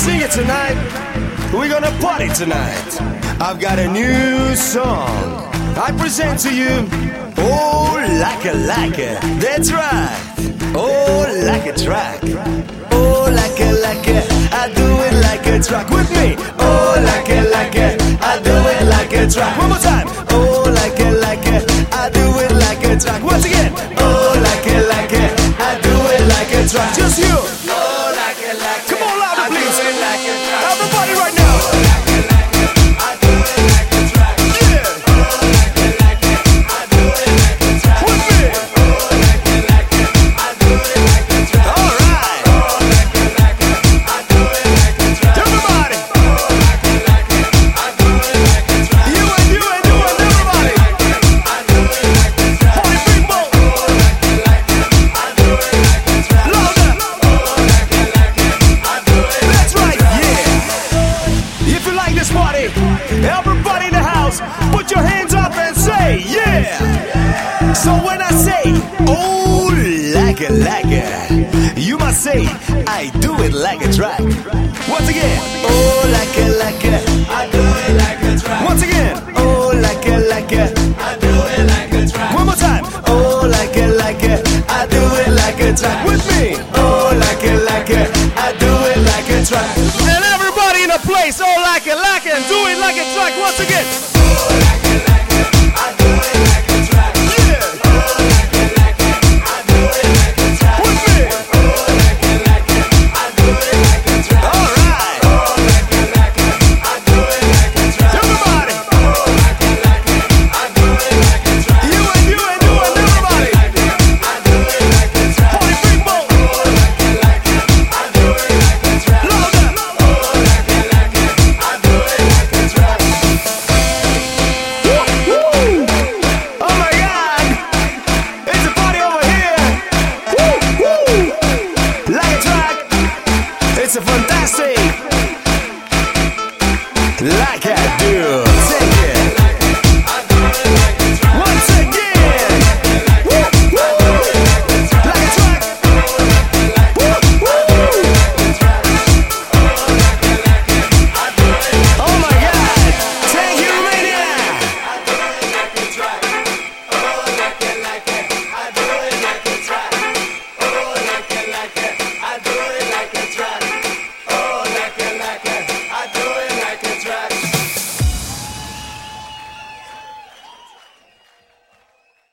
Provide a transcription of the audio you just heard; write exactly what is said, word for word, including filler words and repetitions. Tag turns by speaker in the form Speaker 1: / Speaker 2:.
Speaker 1: sing it tonight. We're gonna party tonight. I've got a new song. I present to you. Oh, like a like a. That's right. Oh, like a track. Oh, like a like a. I do it like a track with me. Oh, like a like a. I do it like a track. One more time. Oh, like a like a. I do it like a track. Once again. Oh, like a like a. I do it like a track. Just you.
Speaker 2: Oh, like a like a.
Speaker 1: Come on, louder,
Speaker 2: I do
Speaker 1: please.
Speaker 2: it like a track.
Speaker 1: Everybody, right now.
Speaker 2: Oh, like a like a. I do it like a track.
Speaker 1: Yeah.
Speaker 2: Oh, like a like a. I do it like a track.
Speaker 1: With me.
Speaker 2: Oh, like a like a. I do it like a track.
Speaker 1: All right.
Speaker 2: Oh, like a like a. I do it like a track.
Speaker 1: Everybody.
Speaker 2: Oh, like a like a. I do it like a track.
Speaker 1: You and you and you and everybody.
Speaker 2: I do it like a track.
Speaker 1: Party people.
Speaker 2: Oh, like a like a. I do it like a track.
Speaker 1: Louder.
Speaker 2: Oh, like a like a. I do it.
Speaker 1: That's right, yeah. If you like this party, everybody in the house, put your hands up and say, yeah. So when I say, oh, like a, like a, you must say, I do it like a track. Once again, oh, like